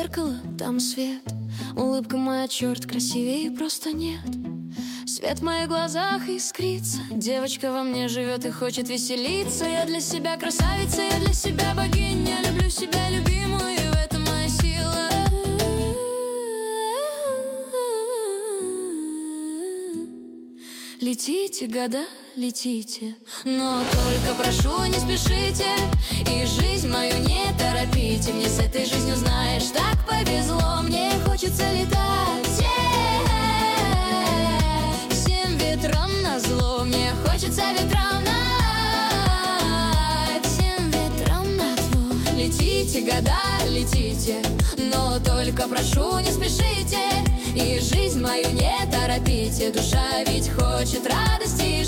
зеркало, там свет. Улыбка моя, черт, красивее просто нет. Свет в моих глазах искрится. Девочка во мне живет и хочет веселиться. Я для себя красавица, я для себя богиня. Люблю себя любимую, и в этом моя сила. Летите, года, летите, но только прошу, не спешите. И жизнь мою не торопите. Мне с этой жизнью, знаешь, так повезло. Мне хочется летать всем ветрам назло. Мне хочется ветрам над всем ветрам назло. Летите, года, летите, но только прошу, не спешите. И жизнь мою не торопите. Душа ведь хочет радости.